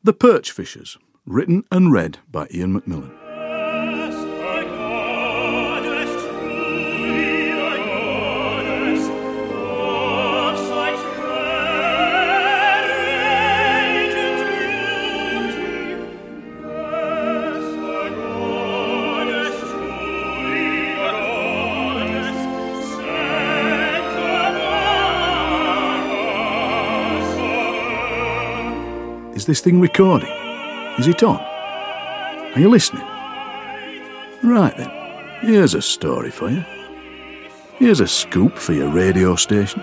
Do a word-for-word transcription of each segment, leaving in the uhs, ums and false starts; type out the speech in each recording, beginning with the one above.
The Perch Fishers, written and read by Ian Macmillan. Is this thing recording? Is it on? Are you listening? Right then, here's a story for you. Here's a scoop for your radio station.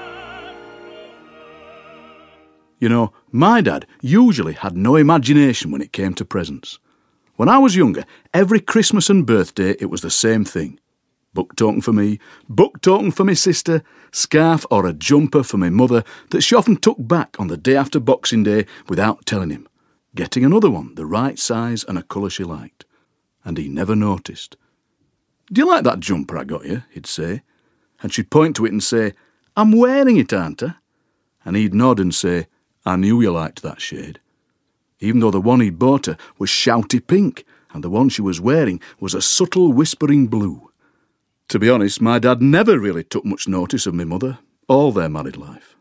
You know, my dad usually had no imagination when it came to presents. When I was younger, every Christmas and birthday it was the same thing. Book token for me, book token for my sister, scarf or a jumper for my mother that she often took back on the day after Boxing Day without telling him, getting another one the right size and a colour she liked. And he never noticed. "Do you like that jumper I got you?" he'd say. And she'd point to it and say, "I'm wearing it, aren't I?" And he'd nod and say, "I knew you liked that shade." Even though the one he'd bought her was shouty pink and the one she was wearing was a subtle whispering blue. To be honest, my dad never really took much notice of my mother, all their married life.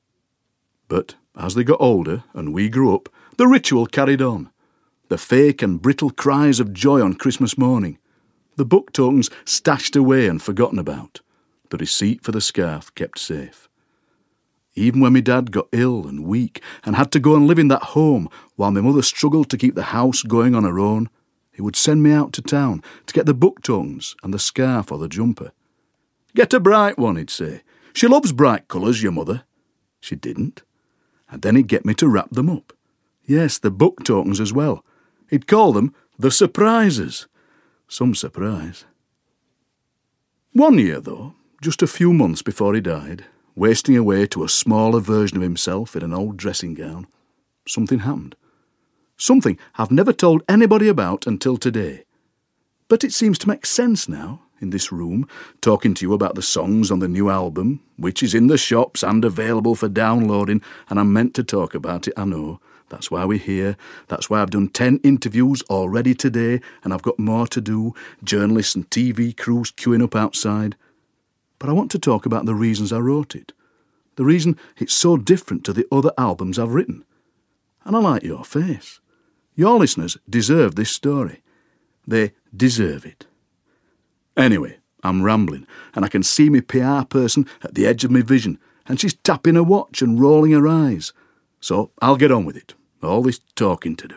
But as they got older and we grew up, the ritual carried on. The fake and brittle cries of joy on Christmas morning. The book tokens stashed away and forgotten about. The receipt for the scarf kept safe. Even when my dad got ill and weak and had to go and live in that home while my mother struggled to keep the house going on her own, he would send me out to town to get the book tokens and the scarf or the jumper. "Get a bright one," he'd say. "She loves bright colours, your mother." She didn't. And then he'd get me to wrap them up. Yes, the book tokens as well. He'd call them the surprises. Some surprise. One year, though, just a few months before he died, wasting away to a smaller version of himself in an old dressing gown, something happened. Something I've never told anybody about until today. But it seems to make sense now, in this room, talking to you about the songs on the new album, which is in the shops and available for downloading, and I'm meant to talk about it, I know. That's why we're here. That's why I've done ten interviews already today, and I've got more to do, journalists and T V crews queuing up outside. But I want to talk about the reasons I wrote it. The reason it's so different to the other albums I've written. And I like your face. Your listeners deserve this story. They deserve it. Anyway, I'm rambling, and I can see my P R person at the edge of my vision, and she's tapping her watch and rolling her eyes. So I'll get on with it. All this talking to do.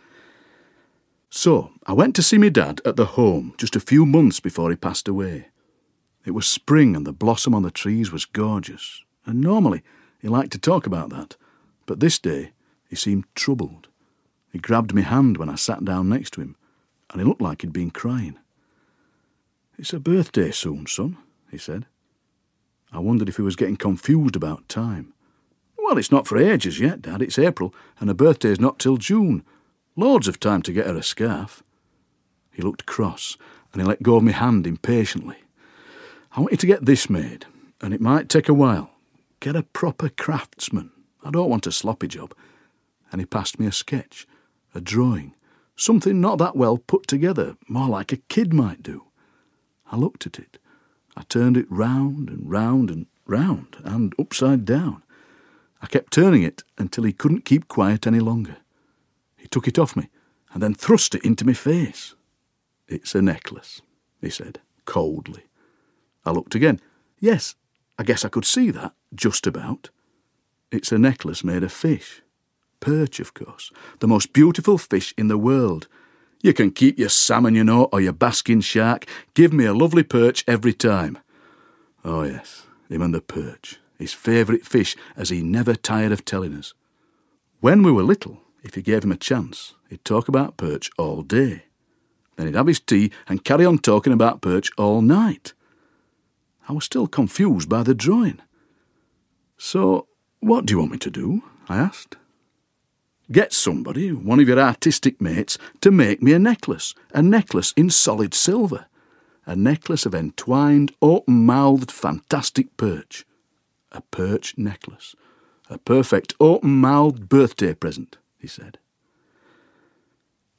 So I went to see my dad at the home just a few months before he passed away. It was spring and the blossom on the trees was gorgeous, and normally he liked to talk about that, but this day he seemed troubled. He grabbed my hand when I sat down next to him, and he looked like he'd been crying. "It's a birthday soon, son," he said. I wondered if he was getting confused about time. "Well, it's not for ages yet, Dad. It's April, and her birthday's not till June. Loads of time to get her a scarf." He looked cross, and he let go of my hand impatiently. "I want you to get this made, and it might take a while. Get a proper craftsman. I don't want a sloppy job." And he passed me a sketch. A drawing, something not that well put together, more like a kid might do. I looked at it. I turned it round and round and round and upside down. I kept turning it until he couldn't keep quiet any longer. He took it off me and then thrust it into my face. "It's a necklace," he said, coldly. I looked again. Yes, I guess I could see that, just about. It's a necklace made of fish. Perch, of course, the most beautiful fish in the world. You can keep your salmon, you know, or your basking shark. Give me a lovely perch every time. Oh yes, him and the perch, his favourite fish, as he never tired of telling us. When we were little, if you gave him a chance, he'd talk about perch all day. Then he'd have his tea and carry on talking about perch all night. I was still confused by the drawing. "So, what do you want me to do?" I asked. "Get somebody, one of your artistic mates, to make me a necklace, a necklace in solid silver, a necklace of entwined, open-mouthed, fantastic perch. A perch necklace, a perfect open-mouthed birthday present," he said.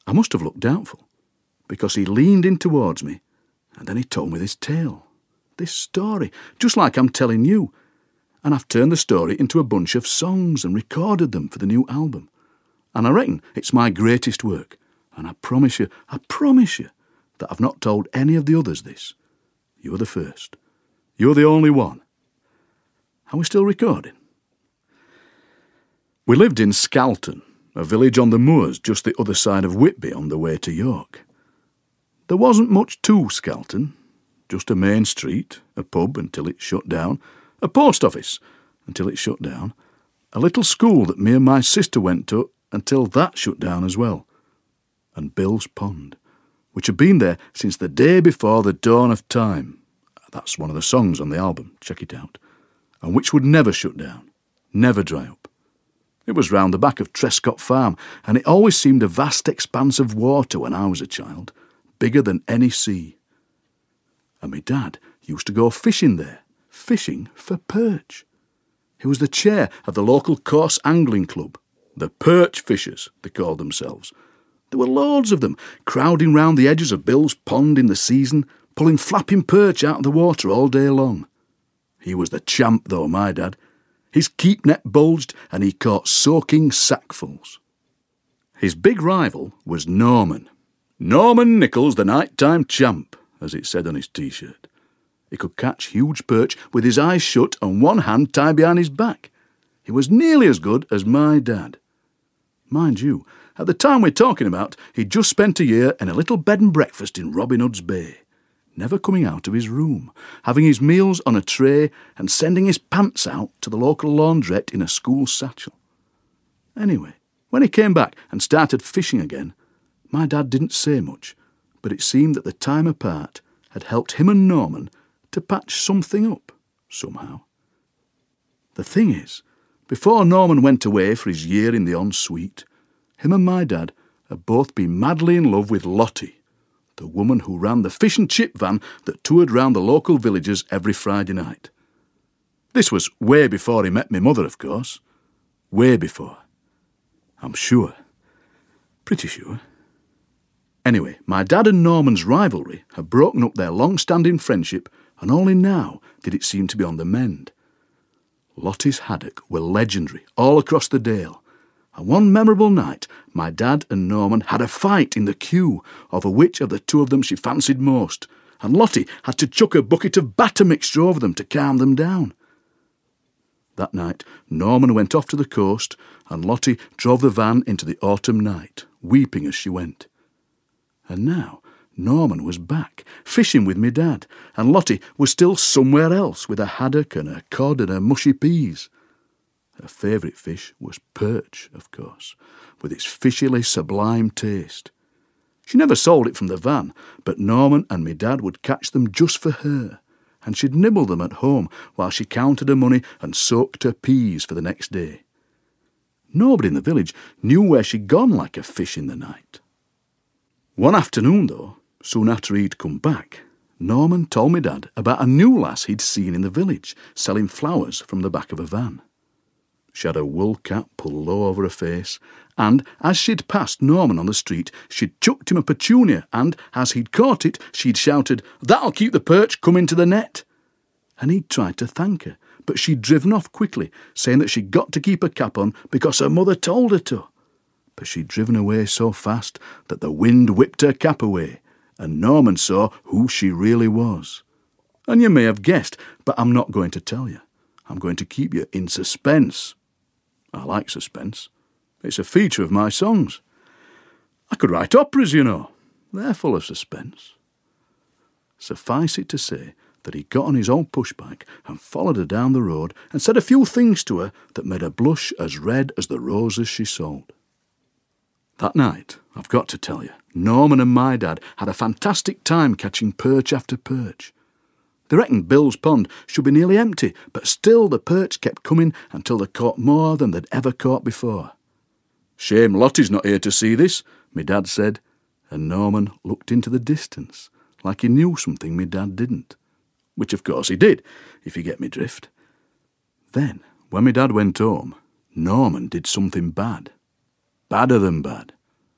I must have looked doubtful, because he leaned in towards me, and then he told me this tale, this story, just like I'm telling you, and I've turned the story into a bunch of songs and recorded them for the new album. And I reckon it's my greatest work, and I promise you, I promise you, that I've not told any of the others this. You're the first. You're the only one. Are we still recording? We lived in Skalton, a village on the moors just the other side of Whitby on the way to York. There wasn't much to Skalton, just a main street, a pub until it shut down, a post office until it shut down, a little school that me and my sister went to until that shut down as well, and Bill's Pond, which had been there since the day before the dawn of time. That's one of the songs on the album, check it out, and which would never shut down, never dry up. It was round the back of Trescott Farm, and it always seemed a vast expanse of water when I was a child, bigger than any sea. And my dad used to go fishing there, fishing for perch. He was the chair of the local coarse angling club, the Perch Fishers, they called themselves. There were loads of them, crowding round the edges of Bill's Pond in the season, pulling flapping perch out of the water all day long. He was the champ, though, my dad. His keep net bulged, and he caught soaking sackfuls. His big rival was Norman. Norman Nichols, the nighttime champ, as it said on his T-shirt. He could catch huge perch with his eyes shut and one hand tied behind his back. He was nearly as good as my dad. Mind you, at the time we're talking about, he'd just spent a year in a little bed and breakfast in Robin Hood's Bay, never coming out of his room, having his meals on a tray and sending his pants out to the local laundrette in a school satchel. Anyway, when he came back and started fishing again, my dad didn't say much, but it seemed that the time apart had helped him and Norman to patch something up, somehow. The thing is, before Norman went away for his year in the ensuite, him and my dad had both been madly in love with Lottie, the woman who ran the fish and chip van that toured round the local villages every Friday night. This was way before he met me mother, of course. Way before. I'm sure. Pretty sure. Anyway, my dad and Norman's rivalry had broken up their long-standing friendship, and only now did it seem to be on the mend. Lottie's haddock were legendary all across the Dale, and one memorable night my dad and Norman had a fight in the queue over which of the two of them she fancied most, and Lottie had to chuck a bucket of batter mixture over them to calm them down. That night Norman went off to the coast, and Lottie drove the van into the autumn night, weeping as she went. And now Norman was back, fishing with me dad, and Lottie was still somewhere else with her haddock and her cod and her mushy peas. Her favourite fish was perch, of course, with its fishily sublime taste. She never sold it from the van, but Norman and me dad would catch them just for her, and she'd nibble them at home while she counted her money and soaked her peas for the next day. Nobody in the village knew where she'd gone like a fish in the night. One afternoon, though, soon after he'd come back, Norman told me dad about a new lass he'd seen in the village selling flowers from the back of a van. She had a wool cap pulled low over her face, and as she'd passed Norman on the street, she'd chucked him a petunia, and as he'd caught it, she'd shouted, "That'll keep the perch coming to the net." And he'd tried to thank her, but she'd driven off quickly, saying that she'd got to keep her cap on because her mother told her to. But she'd driven away so fast that the wind whipped her cap away, and Norman saw who she really was. And you may have guessed, but I'm not going to tell you. I'm going to keep you in suspense. I like suspense. It's a feature of my songs. I could write operas, you know. They're full of suspense. Suffice it to say that he got on his old pushbike and followed her down the road and said a few things to her that made her blush as red as the roses she sold. That night, I've got to tell you, Norman and my dad had a fantastic time catching perch after perch. They reckoned Bill's Pond should be nearly empty, but still the perch kept coming until they caught more than they'd ever caught before. "Shame Lottie's not here to see this," me dad said, and Norman looked into the distance, like he knew something me dad didn't. Which of course he did, if you get me drift. Then, when me dad went home, Norman did something bad. Badder than bad.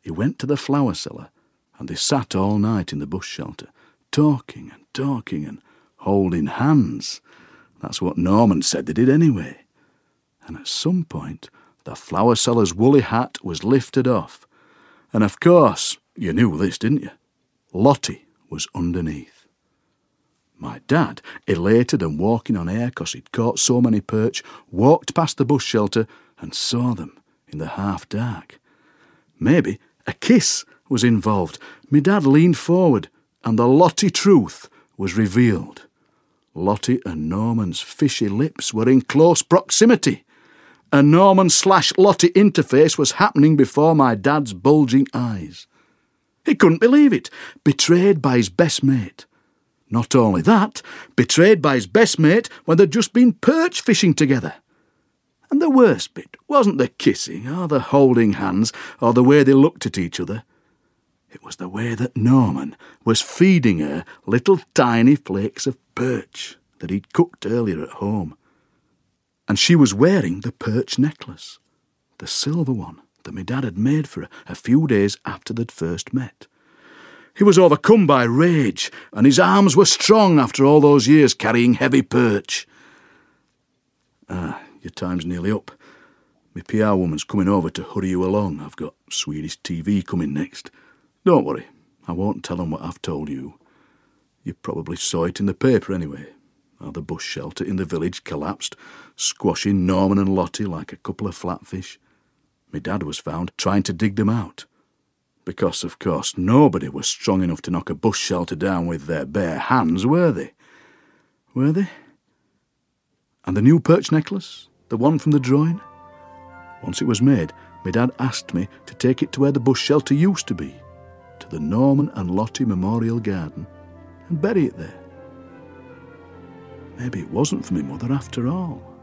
he went to the flower cellar, and they sat all night in the bush shelter, talking and talking and holding hands. That's what Norman said they did anyway. And at some point, the flower seller's woolly hat was lifted off. And of course, you knew this, didn't you? Lottie was underneath. My dad, elated and walking on air 'cause he'd caught so many perch, walked past the bush shelter and saw them in the half-dark. Maybe a kiss was involved. My dad leaned forward, and the Lottie truth was revealed. Lottie and Norman's fishy lips were in close proximity. A Norman slash Lottie interface was happening before my dad's bulging eyes. He couldn't believe it. Betrayed by his best mate. Not only that, betrayed by his best mate when they'd just been perch fishing together. And the worst bit wasn't the kissing or the holding hands or the way they looked at each other. It was the way that Norman was feeding her little tiny flakes of perch that he'd cooked earlier at home. And she was wearing the perch necklace, the silver one that my dad had made for her a few days after they'd first met. He was overcome by rage, and his arms were strong after all those years carrying heavy perch. Ah, your time's nearly up. My P R woman's coming over to hurry you along. I've got Swedish T V coming next. Don't worry, I won't tell them what I've told you. You probably saw it in the paper anyway, how the bush shelter in the village collapsed, squashing Norman and Lottie like a couple of flatfish. My dad was found trying to dig them out. Because, of course, nobody was strong enough to knock a bush shelter down with their bare hands, were they? Were they? And the new perch necklace? The one from the drawing? Once it was made, my dad asked me to take it to where the bush shelter used to be, to the Norman and Lottie Memorial Garden, and bury it there. Maybe it wasn't for my mother after all.